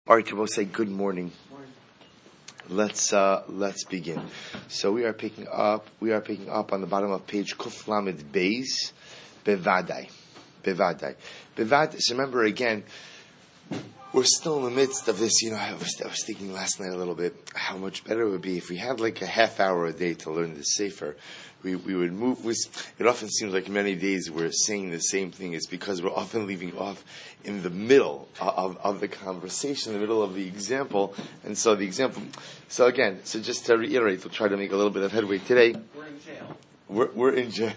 All right, we'll say good morning. Let's begin. So we are picking up on the bottom of page Kuf Lamed Beis, Bevadai. So remember again, we're still in the midst of this. I was thinking last night a little bit how much better it would be if we had like a half hour a day to learn the Sefer. We would move. It often seems like many days we're saying the same thing. It's because we're often leaving off in the middle of the conversation, in the middle of the example. And so the example. So just to reiterate, we'll try to make a little bit of headway today. We're in jail. We're in jail.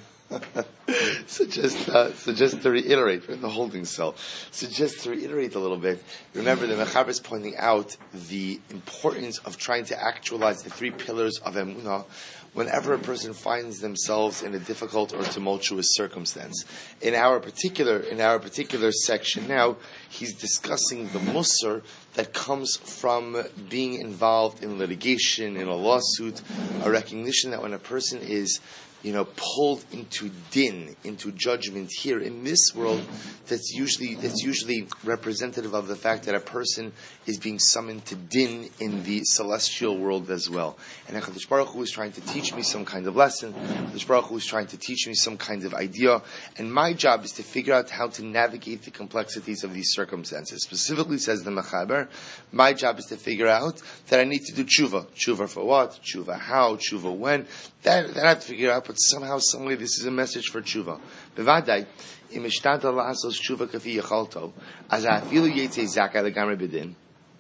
So just to reiterate, we're in the holding cell. So just to reiterate a little bit, remember the Mechaber is pointing out the importance of trying to actualize the three pillars of Emunah whenever a person finds themselves in a difficult or tumultuous circumstance. In our particular section now, he's discussing the musar that comes from being involved in litigation, in a lawsuit, a recognition that when a person is pulled into din, into judgment here in this world, that's usually representative of the fact that a person is being summoned to din in the celestial world as well. And HaKadosh Baruch Hu is trying to teach me some kind of lesson. HaKadosh Baruch Hu is trying to teach me some kind of idea. And my job is to figure out how to navigate the complexities of these circumstances. Specifically, says the Mechaber, my job is to figure out that I need to do tshuva. Tshuva for what? Tshuva how? Tshuva when? That I have to figure out, but somehow, some way, this is a message for tshuva. Bevadai, im ishtanta la'asos tshuva kafi yechalto, az ha'afilu yetzei zakai legamre b'din,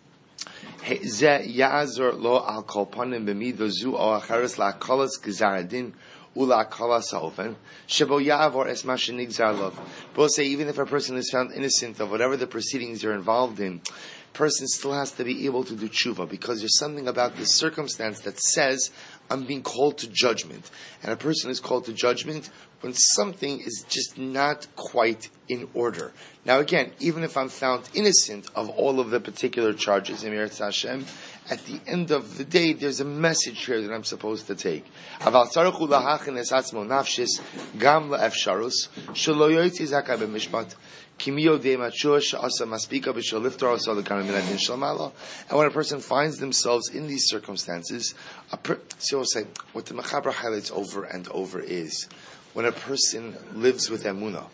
ze ya'azor lo al kol panim b'mido zu o acheres la'akolas gizar adin, ula'akolas ha'ofen, shebo ya'avor es ma shenigzar lov. Both say, even if a person is found innocent of whatever the proceedings they're involved in, person still has to be able to do tshuva, because there's something about this circumstance that says, I'm being called to judgment. And a person is called to judgment when something is just not quite in order. Now again, even if I'm found innocent of all of the particular charges, Emir Hashem, at the end of the day, there's a message here that I'm supposed to take. Aval tzarachu lahachin es atzmo nafshis gam la'efsharus shelo yoytzi zakai b'mishpat. And when a person finds themselves in these circumstances, so I'll say, what the Mechaber highlights over and over is, when a person lives with Emunah,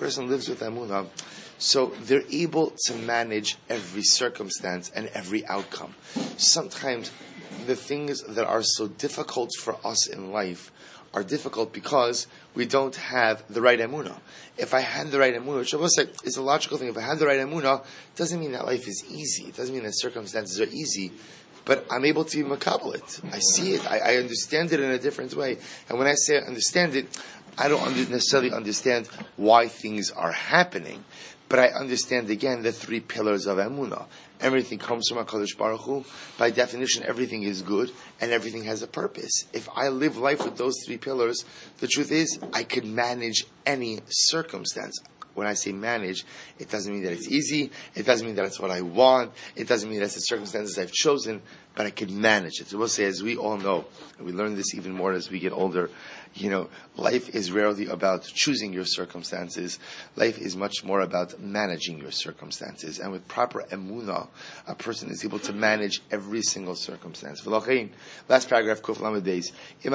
so they're able to manage every circumstance and every outcome. Sometimes the things that are so difficult for us in life are difficult because we don't have the right emunah. If I had the right emunah, which I will say is a logical thing, if I had the right emunah, doesn't mean that life is easy. It doesn't mean that circumstances are easy. But I'm able to makabel it. I see it. I understand it in a different way. And when I say I understand it, I don't necessarily understand why things are happening. But I understand, again, the three pillars of emunah. Everything comes from HaKadosh Baruch Hu. By definition, everything is good, and everything has a purpose. If I live life with those three pillars, the truth is, I could manage any circumstance. When I say manage, it doesn't mean that it's easy. It doesn't mean that it's what I want. It doesn't mean that's the circumstances I've chosen, but I could manage it. So we'll say, as we all know, and we learn this even more as we get older, life is rarely about choosing your circumstances. Life is much more about managing your circumstances. And with proper emunah, a person is able to manage every single circumstance. Last paragraph, Kuf Lamed Beis.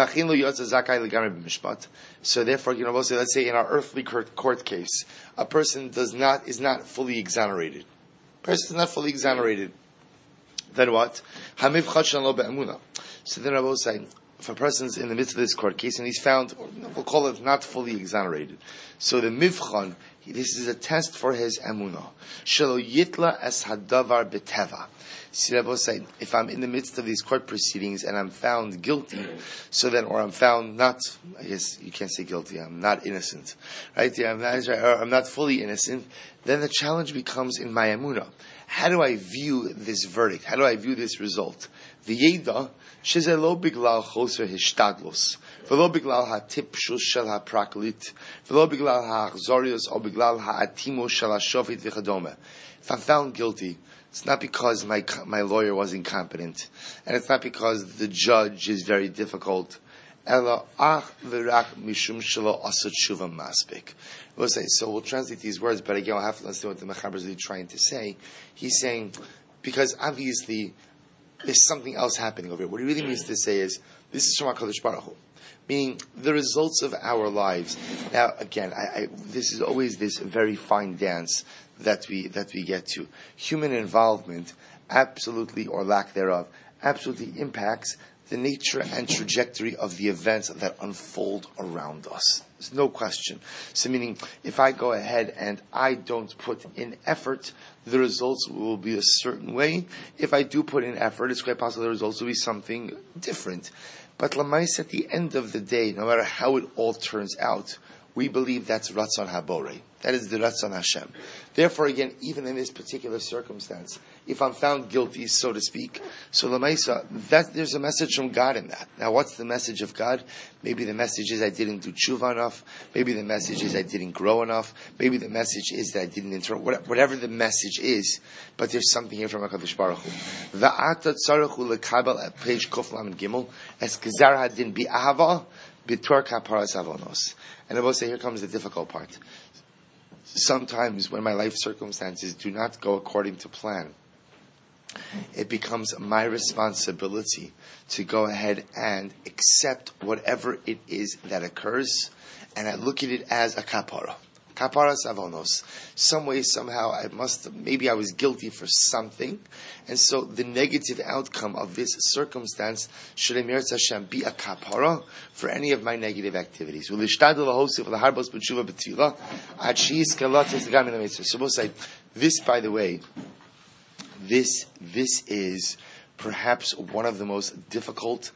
So therefore, we'll say, let's say in our earthly court case, a person is not fully exonerated. Then what? So then I will say, if a person's in the midst of this court case and he's found, we'll call it not fully exonerated. So the mivchan, this is a test for his emunah. Shelo yitla es hadavar beteva. See, I will say, if I'm in the midst of these court proceedings and I'm found guilty, or I'm found not, I guess you can't say guilty, I'm not innocent, right? I'm not fully innocent, then the challenge becomes in my emunah. How do I view this verdict? How do I view this result? V'yeda sheze lo biglal choser hishtadlos, v'lo biglal ha'tipshus shel ha'praklit, v'lo biglal ha'achzorius o biglal ha'atimo shel ha'shofit v'chadome. If I'm found guilty, it's not because my lawyer was incompetent, and it's not because the judge is very difficult. Ela ach v'rak mishum shelo asot shuva maspik. We'll say, so we'll translate these words, but again, I'll have to understand what the Mechaber is really trying to say. He's saying, because obviously there's something else happening over here. What he really means to say is, this is from HaKadosh Baruch Hu. Meaning, the results of our lives. Now, again, this is always this very fine dance that we get to. Human involvement, absolutely, or lack thereof, absolutely impacts the nature and trajectory of the events that unfold around us. There's no question. So meaning, if I go ahead and I don't put in effort, the results will be a certain way. If I do put in effort, it's quite possible the results will be something different. But Lamais, at the end of the day, no matter how it all turns out, we believe that's Ratzon Haborei. That is the Ratzon Hashem. Therefore, again, even in this particular circumstance, if I'm found guilty, so to speak, so Lamaisa, there's a message from God in that. Now, what's the message of God? Maybe the message is I didn't do tshuva enough. Maybe the message is I didn't grow enough. Maybe the message is that I didn't whatever the message is, but there's something here from HaKadosh Baruch Hu. Va'ata tzarechu lekabel at page Kuf Lamed Gimel es gezar hadin bi'ahava b'tor kaparas avonos. And I will say, here comes the difficult part. Sometimes when my life circumstances do not go according to plan, it becomes my responsibility to go ahead and accept whatever it is that occurs, and I look at it as a kapara. Kaparas avonos. Some way, somehow, maybe I was guilty for something, and so the negative outcome of this circumstance should Emir Hashem be a kapara for any of my negative activities. So we'll say, this, by the way, this is perhaps one of the most difficult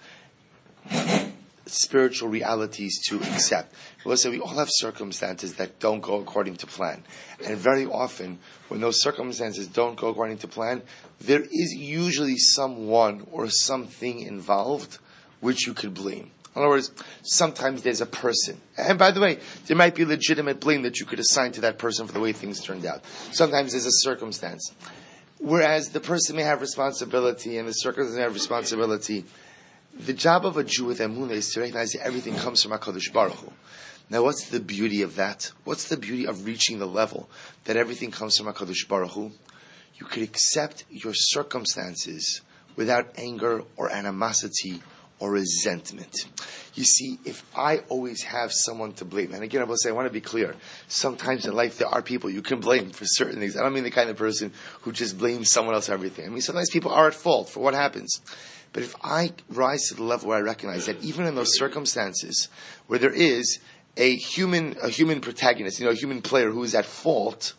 spiritual realities to accept. Listen, we all have circumstances that don't go according to plan. And very often, when those circumstances don't go according to plan, there is usually someone or something involved which you could blame. In other words, sometimes there's a person. And by the way, there might be legitimate blame that you could assign to that person for the way things turned out. Sometimes there's a circumstance. Whereas the person may have responsibility and the circumstance may have responsibility. The job of a Jew with Emunah is to recognize that everything comes from HaKadosh Baruch Hu. Now, what's the beauty of that? What's the beauty of reaching the level that everything comes from HaKadosh Baruch Hu? You could accept your circumstances without anger or animosity or resentment. You see, if I always have someone to blame, and again I will say, I want to be clear, sometimes in life there are people you can blame for certain things. I don't mean the kind of person who just blames someone else for everything. I mean, sometimes people are at fault for what happens. But if I rise to the level where I recognize that even in those circumstances where there is a human protagonist, a human player who is at fault,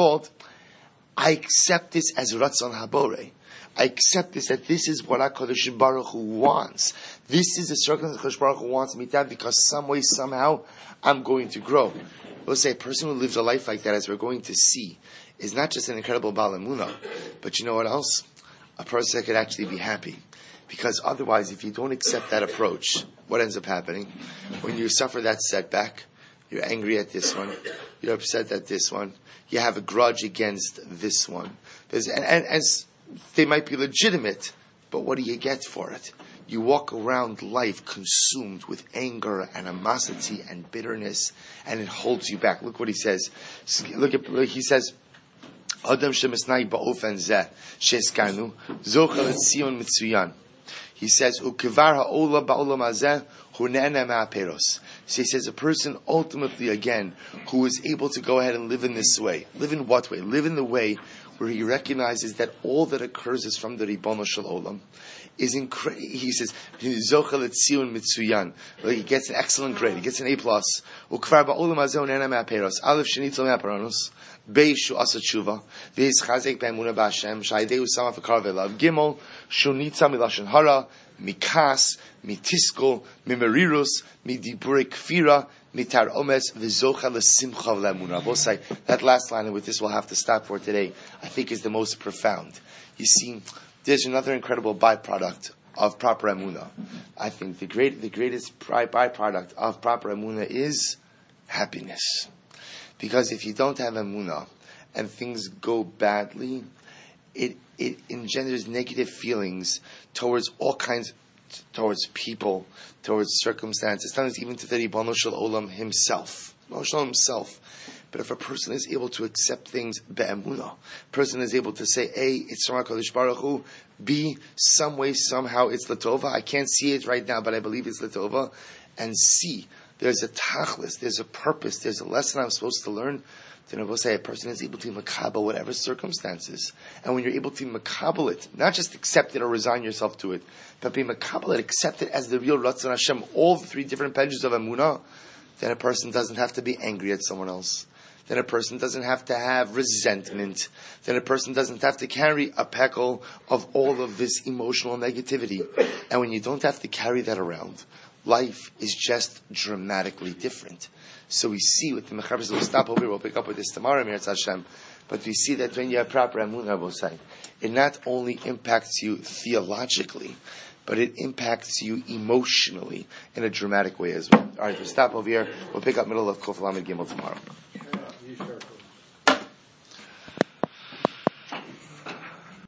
I accept this as Ratzon Haborei. I accept this, that this is what HaKadosh Baruch Hu wants. This is the circumstance HaKadosh Baruch Hu wants me to have, because some way, somehow, I'm going to grow. We'll say a person who lives a life like that, as we're going to see, is not just an incredible Baal Emunah, but you know what else? A person that could actually be happy. Because otherwise, if you don't accept that approach, what ends up happening? When you suffer that setback, you're angry at this one, you're upset at this one, you have a grudge against this one. And they might be legitimate, but what do you get for it? You walk around life consumed with anger, animosity, and bitterness, and it holds you back. Look what he says. He says, Adam shemisnai ba'ofen zeh she'eskarnu zochel et Zion mitzuyan. He says, "Ukivar ha'olam ba'olam hazeh hu ne'eneh ma'aperos." So he says, a person ultimately, again, who is able to go ahead and live in this way. Live in what way? Live in the way where he recognizes that all that occurs is from the Ribono Shel Olam. He says, "Zochel et Zion mitzuyan." He gets an excellent grade. He gets an A+. Ukivar ba'olam hazeh hu ne'eneh ma'aperos. Aleph shenitzel ma'aperos. Beishu asa tshuva, v'is chazek be'emunah b'Hashem, sha'ideu sama v'kar ve'lav. Gimel, shunitza milashon hara, mikas, mitiskol, mimerirus, midibure kfira, mitar omes, v'zocha l'simcha v'le'emunah. Both say that last line, and with this we'll have to stop for today, I think is the most profound. You see, there's another incredible byproduct of proper emunah. I think the greatest byproduct of proper emunah is happiness. Because if you don't have emunah and things go badly, it engenders negative feelings towards all kinds, towards people, towards circumstances, sometimes even to the Ribono Shel Olam himself. But if a person is able to accept things be'emunah, person is able to say, A, it's from HaKadosh Baruch Hu, B, some way, somehow it's Latova, I can't see it right now, but I believe it's Latova, and C, there's a tachlis, there's a purpose, there's a lesson I'm supposed to learn, then I will say a person is able to makabel whatever circumstances. And when you're able to makabel it, not just accept it or resign yourself to it, but be makabel it, accept it as the real Ratzon Hashem, all the three different pages of Emunah, then a person doesn't have to be angry at someone else. Then a person doesn't have to have resentment. Then a person doesn't have to carry a peckle of all of this emotional negativity. And when you don't have to carry that around, life is just dramatically different. So we see with the Mechaber, we'll stop over here, we'll pick up with this tomorrow, Meretz Hashem. But we see that when you have proper Emunah, we'll say, it not only impacts you theologically, but it impacts you emotionally in a dramatic way as well. All right, we'll stop over here. We'll pick up middle of Kuf Lamed Gimel tomorrow.